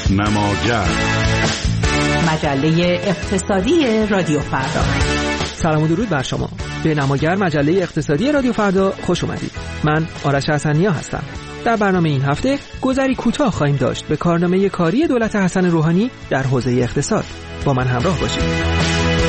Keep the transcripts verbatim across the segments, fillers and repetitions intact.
نماگر، مجله اقتصادی رادیو فردا. سلام و درود بر شما. به نماگر، مجله اقتصادی رادیو فردا خوش اومدید. من آرش حسنیا هستم. در برنامه این هفته گذری کوتاه خواهیم داشت به کارنامه کاری دولت حسن روحانی در حوزه اقتصاد. با من همراه باشید.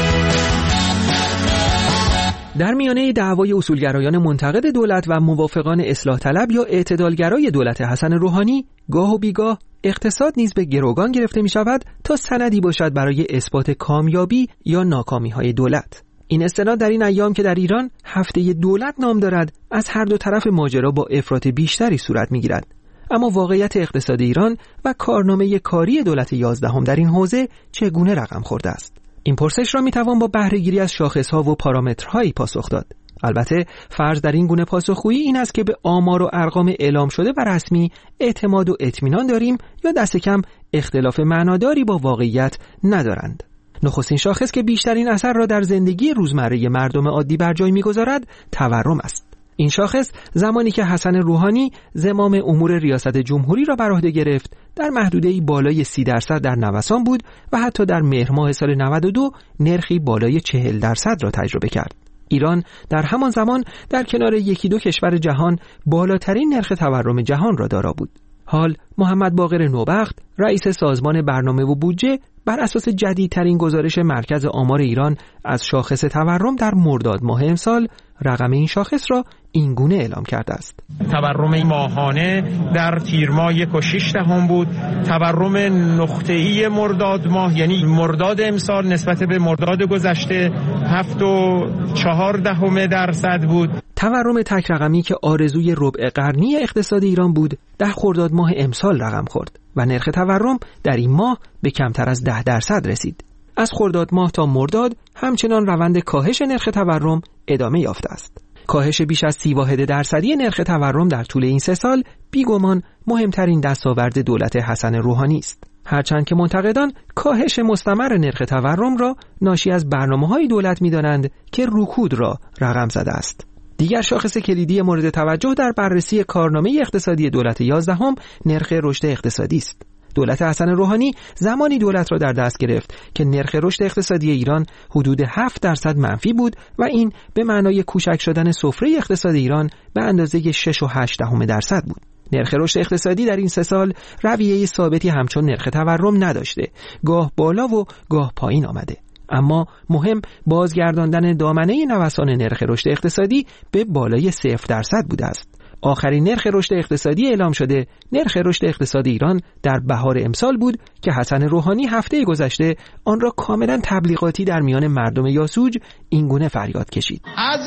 در میانه دعوای اصولگرایان منتقد دولت و موافقان اصلاح طلب یا اعتدالگرای دولت حسن روحانی، گاه و بیگاه اقتصاد نیز به گروگان گرفته می شود تا سندی باشد برای اثبات کامیابی یا ناکامی های دولت. این استناد در این ایام که در ایران هفته دولت نام دارد، از هر دو طرف ماجرا با افراط بیشتری صورت می گیرد. اما واقعیت اقتصاد ایران و کارنامه کاری دولت یازدهم در این حوزه چگونه رقم خورده است؟ این پرسش را می توان با بهره‌گیری از شاخص‌ها و پارامترهایی پاسخ داد. البته فرض در این گونه پاسخگویی این است که به آمار و ارقام اعلام شده و رسمی اعتماد و اطمینان داریم یا دست کم اختلاف معناداری با واقعیت ندارند. نخستین شاخص که بیشترین اثر را در زندگی روزمره مردم عادی بر جای می‌گذارد تورم است. این شاخص زمانی که حسن روحانی زمام امور ریاست جمهوری را بر عهده گرفت در محدوده‌ای بالای سی درصد در نوسان بود و حتی در مهر ماه سال نود و دو نرخی بالای چهل درصد را تجربه کرد. ایران در همان زمان در کنار یکی دو کشور جهان بالاترین نرخ تورم جهان را دارا بود. حال محمد باقر نوبخت، رئیس سازمان برنامه و بودجه، بر اساس جدیدترین گزارش مرکز آمار ایران از شاخص تورم در مرداد ماه امسال، رقم این شاخص را این گونه اعلام کرده است. تورم ماهانه در تیر ماه یک و شش دهم بود. تورم نقطه‌ای مرداد ماه یعنی مرداد امسال نسبت به مرداد گذشته هفت و چهار دهم درصد بود. تورم تک رقمی که آرزوی ربع قرنی اقتصاد ایران بود در خرداد ماه امسال رقم خورد و نرخ تورم در این ماه به کمتر از ده درصد رسید. از خرداد ماه تا مرداد همچنان روند کاهش نرخ تورم ادامه یافته است. کاهش بیش از سی واحد درصدی نرخ تورم در طول این سه سال بیگمان مهمترین دستاورد دولت حسن روحانی است. هرچند که منتقدان کاهش مستمر نرخ تورم را ناشی از برنامه‌های دولت می‌دانند که رکود را رقم زده است. دیگر شاخص کلیدی مورد توجه در بررسی کارنامه اقتصادی دولت یازدهم نرخ رشد اقتصادی است. دولت حسن روحانی زمانی دولت را در دست گرفت که نرخ رشد اقتصادی ایران حدود هفت درصد منفی بود و این به معنای کوچک شدن سفره اقتصاد ایران به اندازه شش و هشت دهم درصد بود. نرخ رشد اقتصادی در این سه سال رویه ثابتی همچون نرخ تورم نداشته، گاه بالا و گاه پایین آمده. اما مهم بازگرداندن دامنه نوسان نرخ رشد اقتصادی به بالای صفر درصد بوده است. آخرین نرخ رشد اقتصادی اعلام شده نرخ رشد اقتصادی ایران در بهار امسال بود که حسن روحانی هفته گذشته آن را کاملا تبلیغاتی در میان مردم یاسوج این گونه فریاد کشید: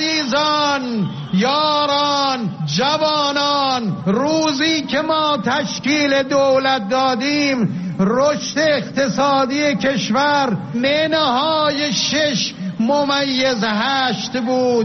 عزیزان، یاران، جوانان، روزی که ما تشکیل دولت دادیم رشد اقتصادی کشور منهای شش ممیز هشت بود،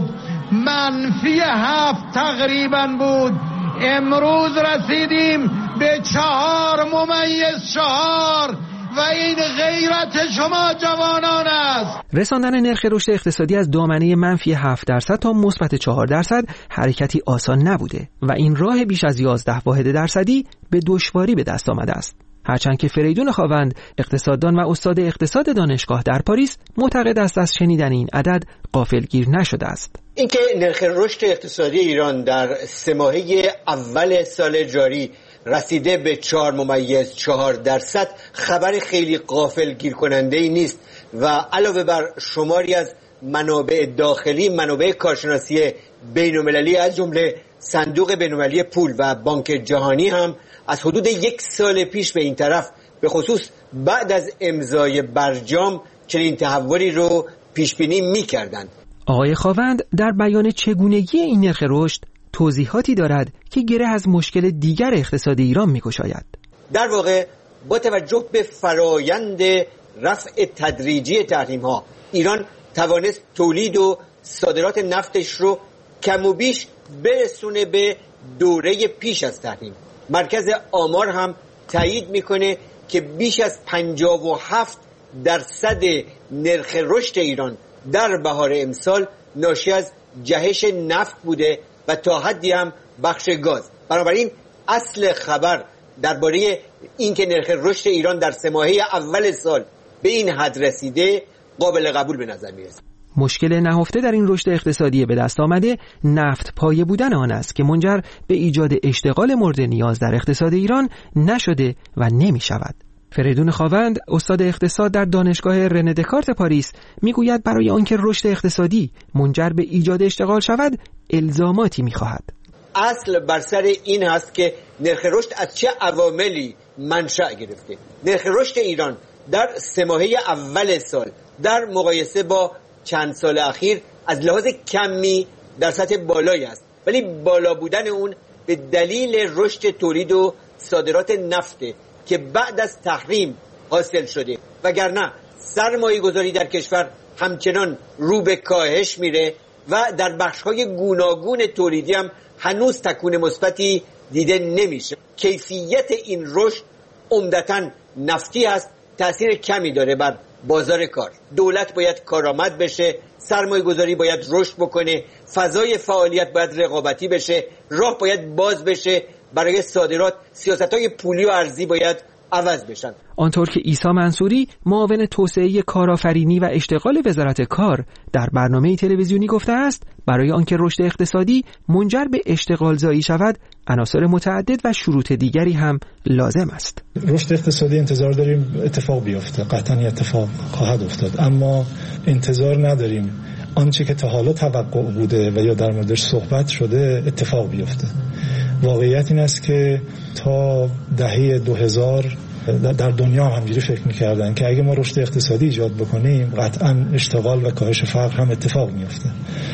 منفی هفت تقریبا بود. امروز رسیدیم به چهار ممیز چهار و این غیرت شما جوانان است. رساندن نرخ رشد اقتصادی از دامنه منفی هفت درصد تا مثبت چهار درصد حرکتی آسان نبوده و این راه بیش از یازده واحد درصدی به دشواری به دست آمده است. هرچند که فریدون خاوند، اقتصاددان و استاد اقتصاد دانشگاه در پاریس، معتقد است از شنیدن این عدد غافلگیر نشده است. اینکه نرخ رشد اقتصادی ایران در سه ماهه اول سال جاری رسیده به چهار ممیز چهار درصد خبر خیلی غافلگیر کننده ای نیست و علاوه بر شماری از منابع داخلی، منابع کارشناسی بین‌المللی از جمله صندوق بین‌المللی پول و بانک جهانی هم از حدود یک سال پیش به این طرف به خصوص بعد از امضای برجام چنین تحولی رو پیش بینی می‌کردند. آقای خاوند در بیان چگونگی این نرخ رشد توضیحاتی دارد که گره از مشکل دیگر اقتصاد ایران می‌گشاید. در واقع با توجه به فرایند رفع تدریجی تحریم‌ها ایران توانست تولید و صادرات نفتش رو کم و بیش برسونه به دوره پیش از تحریم. مرکز آمار هم تایید میکنه که بیش از پنجاه و هفت درصد نرخ رشد ایران در بهار امسال ناشی از جهش نفت بوده و تا حدی هم بخش گاز. بنابراین اصل خبر درباره اینکه نرخ رشد ایران در سه ماهه اول سال به این حد رسیده قابل قبول به نظر میرسه. مشکل نهفته در این رشد اقتصادی به دست آمده نفت پایه بودن آن است که منجر به ایجاد اشتغال مورد نیاز در اقتصاد ایران نشده و نمی شود. فریدون خاوند، استاد اقتصاد در دانشگاه رنه دکارت پاریس، میگوید برای آنکه رشد اقتصادی منجر به ایجاد اشتغال شود الزاماتی می‌خواهد. اصل بر سر این هست که نرخ رشد از چه عواملی منشأ گرفته. نرخ رشد ایران در سه ماهه اول سال در مقایسه با چند سال اخیر از لحاظ کمی در سطح بالایی است، ولی بالا بودن اون به دلیل رشد تولید و صادرات نفته که بعد از تحریم حاصل شده، وگرنه سرمایه گذاری در کشور همچنان رو به کاهش میره و در بخش‌های گوناگون تولیدی هم هنوز تکون مثبتی دیده نمیشه. کیفیت این رشد عمدتاً نفتی است، تأثیر کمی داره بر بازار کار. دولت باید کارآمد بشه، سرمایه گذاری باید رشد بکنه، فضای فعالیت باید رقابتی بشه، راه باید باز بشه برای صادرات، سیاست‌های پولی و ارزی باید عوض بشن. آنطور که عیسی منصوری، معاون توسعه کارآفرینی و اشتغال وزارت کار، در برنامه تلویزیونی گفته است برای آنکه رشد اقتصادی منجر به اشتغال زایی شود عناصر متعدد و شروط دیگری هم لازم است. رشد اقتصادی انتظار داریم اتفاق بیفته، قطعاً اتفاق خواهد افتاد، اما انتظار نداریم آنچه که تا حالا توقع بوده و یا در موردش صحبت شده اتفاق بیفته. واقعیت این است که تا دهه دو هزار در دنیا هم همجوری فکر می‌کردن که اگه ما رشد اقتصادی ایجاد بکنیم قطعاً اشتغال و کاهش فقر هم اتفاق میفته.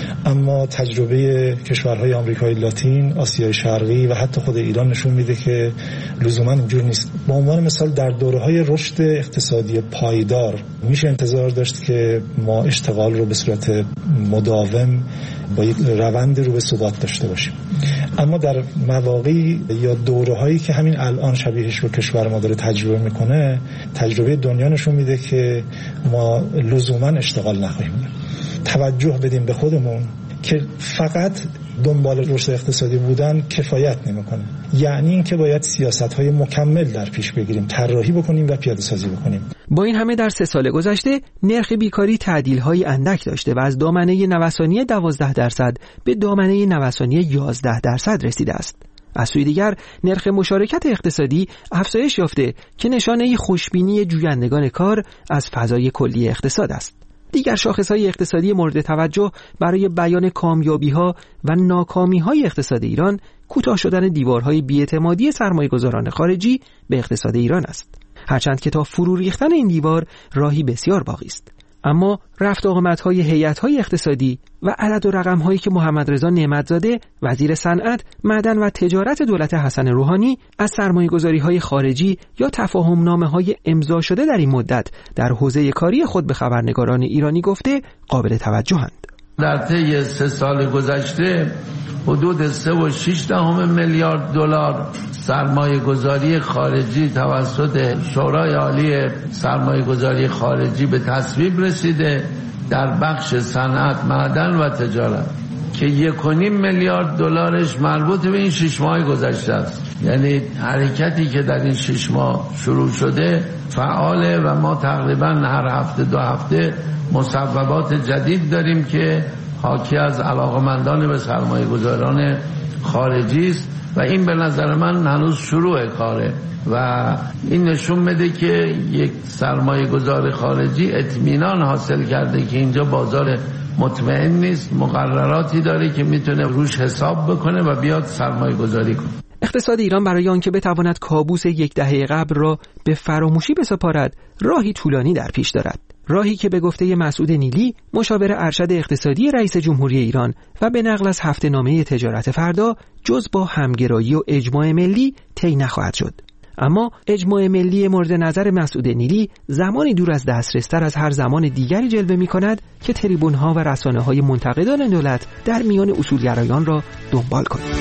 اما تجربه کشورهای آمریکای لاتین، آسیای شرقی و حتی خود ایران نشون میده که لزوما اینجور نیست. به عنوان مثال در دوره‌های رشد اقتصادی پایدار میشه انتظار داشت که ما اشتغال رو به صورت مداوم با یک روند رو به ثبات داشته باشیم. اما در مواقعی یا دوره‌هایی که همین الان شبیهش رو کشور ما داره تجربه میکنه، تجربه دنیا نشون میده که ما لزوما اشتغال نخواهیم. توجه بدیم به خودمون که فقط دنبال رشد اقتصادی بودن کفایت نمیکنه. یعنی اینکه باید سیاست‌های مکمل در پیش بگیریم، طراحی بکنیم و پیاده‌سازی بکنیم. با این همه در سه سال گذشته نرخ بیکاری تعدیل‌های اندک داشته و از دامنه نوسانی دوازده درصد به دامنه نوسانی یازده درصد رسیده است. از سوی دیگر نرخ مشارکت اقتصادی افزایش یافته که نشانه خوشبینی جویندگان کار از فضای کلی اقتصاد است. دیگر شاخص‌های اقتصادی مورد توجه برای بیان کامیابی‌ها و ناکامی‌های اقتصاد ایران کوتاه شدن دیوارهای بی‌اعتمادی سرمایه‌گذاران خارجی به اقتصاد ایران است. هرچند که تا فرو ریختن این دیوار راهی بسیار باقی است. اما رفت آمدهای هیئت‌های اقتصادی و عدد و رقم‌هایی که محمد رضا نعمت‌زاده وزیر صنعت، معدن و تجارت دولت حسن روحانی از سرمایه‌گذاری‌های خارجی یا تفاهم‌نامه‌های امضا شده در این مدت در حوزه کاری خود به خبرنگاران ایرانی گفته قابل توجه‌اند. در طی سه سال گذشته حدود سه و شش دهم میلیارد دلار سرمایه گذاری خارجی توسط شورای عالی سرمایه گذاری خارجی به تصویب رسیده در بخش صنعت، معدن و تجارت که یک و نیم میلیارد دلارش مربوط به این شش ماه گذشته است. یعنی حرکتی که در این شش ماه شروع شده فعاله و ما تقریبا هر هفته دو هفته مصوبات جدید داریم که حاکی از علاقمندان به سرمایه گذاران خارجی است و این به نظر من هنوز شروع کاره و این نشون میده که یک سرمایه گذار خارجی اطمینان حاصل کرده که اینجا بازار مطمئن نیست، مقرراتی داره که میتونه روش حساب بکنه و بیاد سرمایه گذاری کنه. اقتصاد ایران برای آنکه بتواند کابوس یک دهه قبل را به فراموشی بسپارد راهی طولانی در پیش دارد. راهی که به گفته مسعود نیلی، مشاور ارشد اقتصادی رئیس جمهوری ایران و به نقل از هفته‌نامه تجارت فردا جز با همگرایی و اجماع ملی طی نخواهد شد. اما اجماع ملی مورد نظر مسعود نیلی زمانی دور از دسترستر از هر زمان دیگری جلوه می کند که تریبون‌ها و رسانه‌های منتقدان دولت در میان اصولگرایان را دنبال کنند.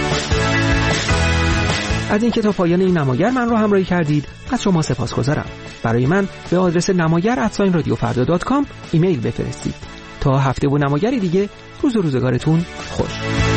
از اینکه تا پایان این نماگر من رو همراهی کردید از شما سپاسگزارم. برای من به آدرس نماگر ات رادیو فردا دات کام ایمیل بفرستید. تا هفته و نماگری دیگه روز و روزگارتون خوش.